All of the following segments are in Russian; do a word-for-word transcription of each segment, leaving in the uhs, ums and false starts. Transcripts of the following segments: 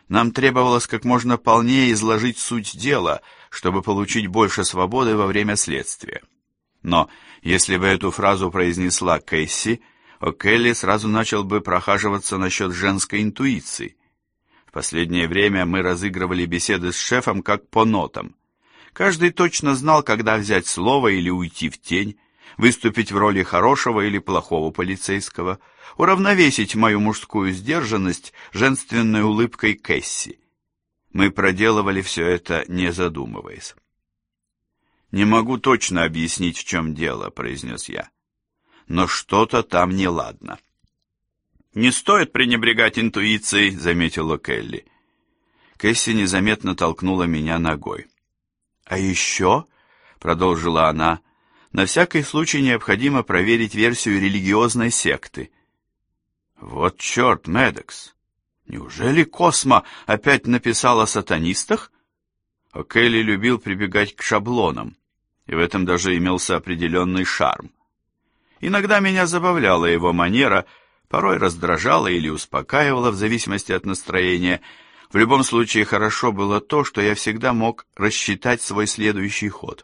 Нам требовалось как можно полнее изложить суть дела, чтобы получить больше свободы во время следствия. Но если бы эту фразу произнесла Кэсси, О'Келли сразу начал бы прохаживаться насчет женской интуиции. В последнее время мы разыгрывали беседы с шефом как по нотам. Каждый точно знал, когда взять слово или уйти в тень, выступить в роли хорошего или плохого полицейского, уравновесить мою мужскую сдержанность женственной улыбкой Кэсси. Мы проделывали все это, не задумываясь. «Не могу точно объяснить, в чем дело», — произнес я. «Но что-то там неладно». «Не стоит пренебрегать интуицией», — заметила Келли. Кэсси незаметно толкнула меня ногой. «А еще», — продолжила она, — «на всякий случай необходимо проверить версию религиозной секты». «Вот черт, Медекс! Неужели Космо опять написал о сатанистах?» О'Келли любил прибегать к шаблонам, и в этом даже имелся определенный шарм. Иногда меня забавляла его манера, порой раздражала или успокаивала в зависимости от настроения. В любом случае хорошо было то, что я всегда мог рассчитать свой следующий ход.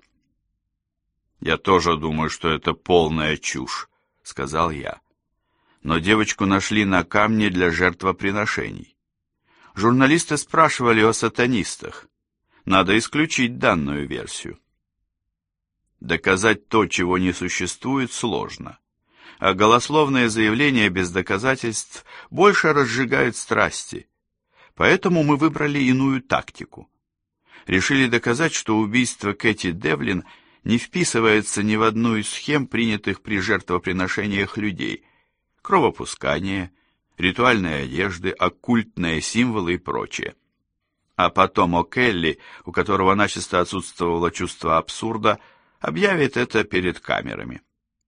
«Я тоже думаю, что это полная чушь», — сказал я. Но девочку нашли на камне для жертвоприношений. Журналисты спрашивали о сатанистах. Надо исключить данную версию. Доказать то, чего не существует, сложно. А голословные заявления без доказательств больше разжигают страсти. Поэтому мы выбрали иную тактику. Решили доказать, что убийство Кэти Девлин не вписывается ни в одну из схем, принятых при жертвоприношениях людей. Кровопускание, ритуальные одежды, оккультные символы и прочее. А потом О'Келли, у которого начисто отсутствовало чувство абсурда, объявит это перед камерами.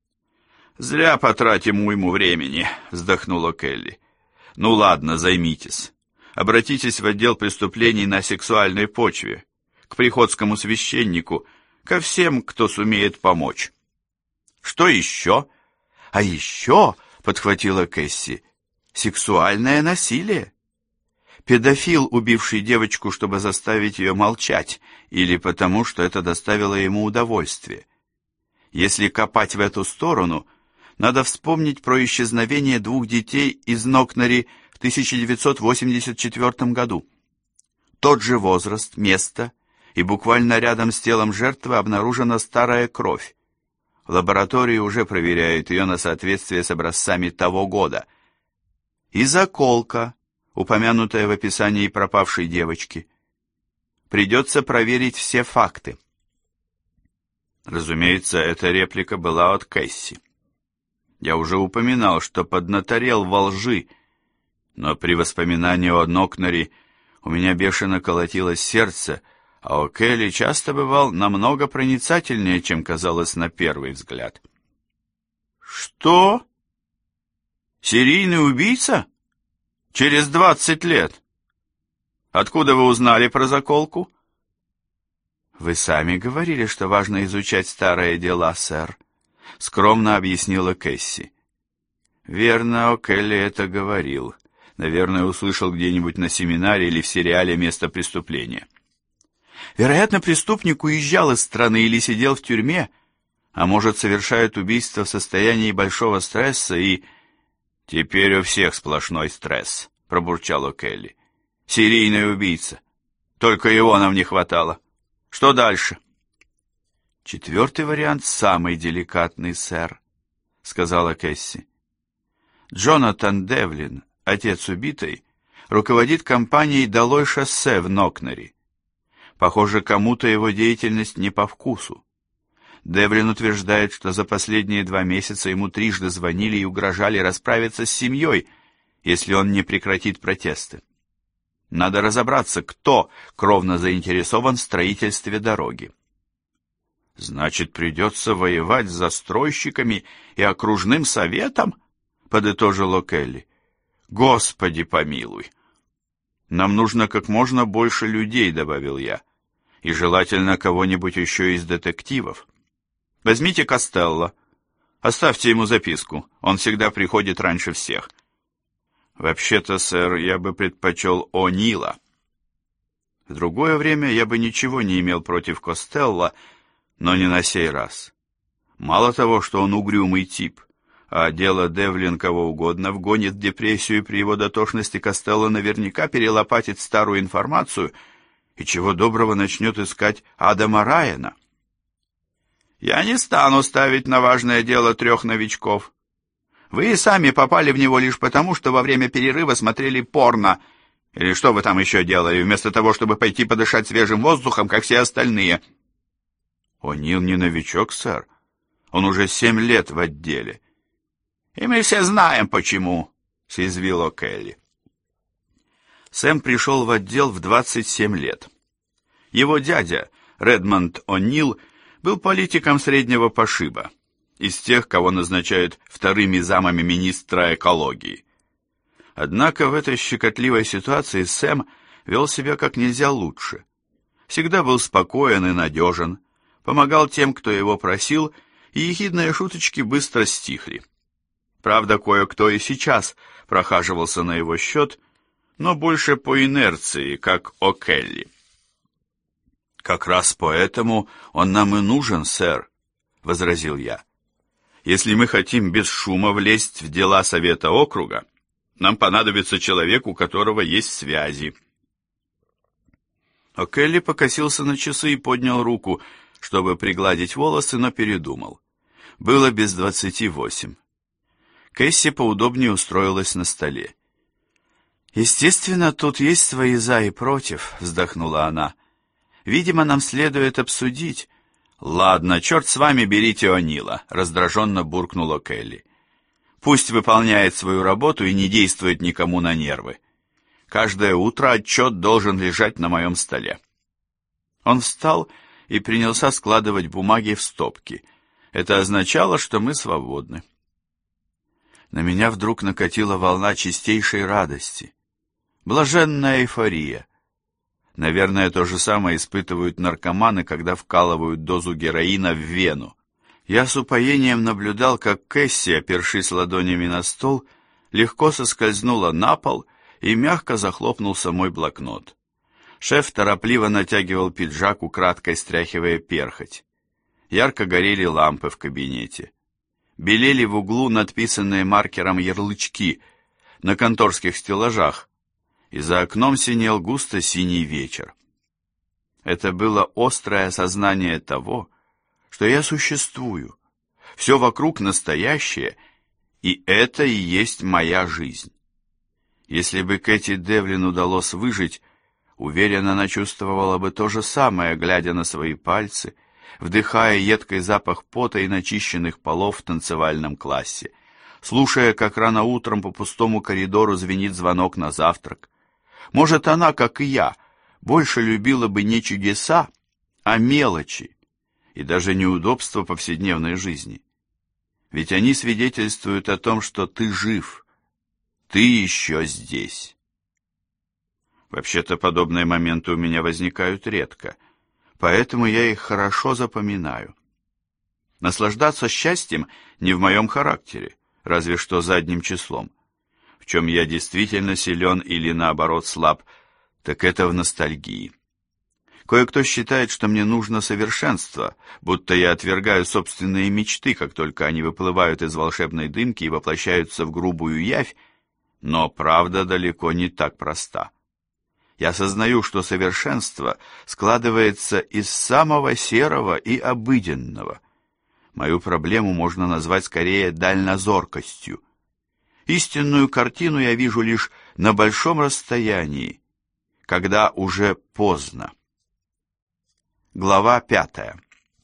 «Зря потратим уйму времени», — вздохнул О'Келли. «Ну ладно, займитесь. Обратитесь в отдел преступлений на сексуальной почве, к приходскому священнику, ко всем, кто сумеет помочь». «Что еще?» «А еще», — подхватила Кэсси, — «сексуальное насилие. Педофил, убивший девочку, чтобы заставить ее молчать, или потому, что это доставило ему удовольствие. Если копать в эту сторону, надо вспомнить про исчезновение двух детей из Нокнери в тысяча девятьсот восемьдесят четвёртом году. Тот же возраст, место, и буквально рядом с телом жертвы обнаружена старая кровь. В лаборатории уже проверяют ее на соответствие с образцами того года. И заколка, упомянутая в описании пропавшей девочки. Придется проверить все факты. Разумеется, эта реплика была от Кэсси. Я уже упоминал, что поднаторел во лжи, но при воспоминании о Нокнери у меня бешено колотилось сердце, а О'Келли часто бывал намного проницательнее, чем казалось на первый взгляд. «Что? Серийный убийца? Через двадцать лет? Откуда вы узнали про заколку?» «Вы сами говорили, что важно изучать старые дела, сэр», — скромно объяснила Кэсси. «Верно, О'Келли это говорил. Наверное, услышал где-нибудь на семинаре или в сериале «Место преступления». Вероятно, преступник уезжал из страны или сидел в тюрьме, а может, совершает убийство в состоянии большого стресса и... «Теперь у всех сплошной стресс», — пробурчал О'Келли. «Серийный убийца. Только его нам не хватало. Что дальше?» «Четвертый вариант самый деликатный, сэр», — сказала Кэсси. «Джонатан Девлин, отец убитой, руководит компанией «Долой шоссе» в Нокнери. Похоже, кому-то его деятельность не по вкусу. Девлин утверждает, что за последние два месяца ему трижды звонили и угрожали расправиться с семьей, если он не прекратит протесты. Надо разобраться, кто кровно заинтересован в строительстве дороги. «Значит, придется воевать с застройщиками и окружным советом?» — подытожил О'Келли. «Господи помилуй!» «Нам нужно как можно больше людей», — добавил я, «и желательно кого-нибудь еще из детективов. Возьмите Костелло. Оставьте ему записку, он всегда приходит раньше всех». «Вообще-то, сэр, я бы предпочел О'Нила». В другое время я бы ничего не имел против Костелло, но не на сей раз. Мало того, что он угрюмый тип, а дело Девлин кого угодно вгонит в депрессию, и при его дотошности Костелло наверняка перелопатит старую информацию и чего доброго начнет искать Адама Райана. Я не стану ставить на важное дело трех новичков. Вы и сами попали в него лишь потому, что во время перерыва смотрели порно, или что вы там еще делали, вместо того, чтобы пойти подышать свежим воздухом, как все остальные. О'Нил не новичок, сэр. Он уже семь лет в отделе. И мы все знаем, почему, — съязвил О'Келли. Сэм пришел в отдел в двадцать семь лет. Его дядя, Редмонд О'Нил, был политиком среднего пошиба, из тех, кого назначают вторыми замами министра экологии. Однако в этой щекотливой ситуации Сэм вел себя как нельзя лучше. Всегда был спокоен и надежен, помогал тем, кто его просил, и ехидные шуточки быстро стихли. Правда, кое-кто и сейчас прохаживался на его счет, но больше по инерции, как О'Келли. «Как раз поэтому он нам и нужен, сэр», — возразил я. «Если мы хотим без шума влезть в дела совета округа, нам понадобится человек, у которого есть связи». О'Келли покосился на часы и поднял руку, чтобы пригладить волосы, но передумал. Было без двадцати восемь. Кэсси поудобнее устроилась на столе. «Естественно, тут есть свои «за» и «против», — вздохнула она. «Видимо, нам следует обсудить...» «Ладно, черт с вами, берите О'Нила», — раздраженно буркнул О'Келли. «Пусть выполняет свою работу и не действует никому на нервы. Каждое утро отчет должен лежать на моем столе». Он встал и принялся складывать бумаги в стопки. Это означало, что мы свободны. На меня вдруг накатила волна чистейшей радости. Блаженная эйфория. Наверное, то же самое испытывают наркоманы, когда вкалывают дозу героина в вену. Я с упоением наблюдал, как Кэсси, опершись ладонями на стол, легко соскользнула на пол, и мягко захлопнулся мой блокнот. Шеф торопливо натягивал пиджак, украдкой стряхивая перхоть. Ярко горели лампы в кабинете. Белели в углу надписанные маркером ярлычки на конторских стеллажах, и за окном синел густо синий вечер. Это было острое осознание того, что я существую, все вокруг настоящее, и это и есть моя жизнь. Если бы Кэти Девлин удалось выжить, уверенно она чувствовала бы то же самое, глядя на свои пальцы, вдыхая едкий запах пота и начищенных полов в танцевальном классе, слушая, как рано утром по пустому коридору звенит звонок на завтрак. Может, она, как и я, больше любила бы не чудеса, а мелочи и даже неудобства повседневной жизни. Ведь они свидетельствуют о том, что ты жив, ты еще здесь. Вообще-то подобные моменты у меня возникают редко, поэтому я их хорошо запоминаю. Наслаждаться счастьем не в моем характере, разве что задним числом. В чем я действительно силен или, наоборот, слаб, так это в ностальгии. Кое-кто считает, что мне нужно совершенство, будто я отвергаю собственные мечты, как только они выплывают из волшебной дымки и воплощаются в грубую явь, но правда далеко не так проста. Я сознаю, что совершенство складывается из самого серого и обыденного. Мою проблему можно назвать скорее дальнозоркостью. Истинную картину я вижу лишь на большом расстоянии, когда уже поздно. Глава пятая.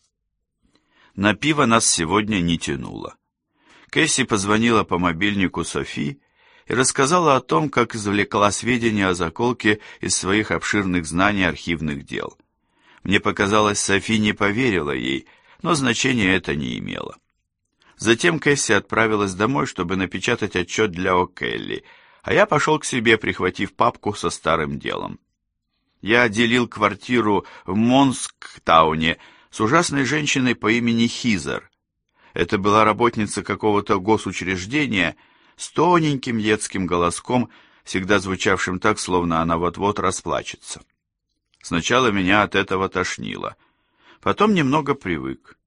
На пиво нас сегодня не тянуло. Кэсси позвонила по мобильнику Софи и рассказала о том, как извлекла сведения о заколке из своих обширных знаний архивных дел. Мне показалось, Софи не поверила ей, но значения это не имело. Затем Кэсси отправилась домой, чтобы напечатать отчет для О'Келли, а я пошел к себе, прихватив папку со старым делом. Я делил квартиру в Монсктауне с ужасной женщиной по имени Хизер. Это была работница какого-то госучреждения с тоненьким детским голоском, всегда звучавшим так, словно она вот-вот расплачется. Сначала меня от этого тошнило, потом немного привык.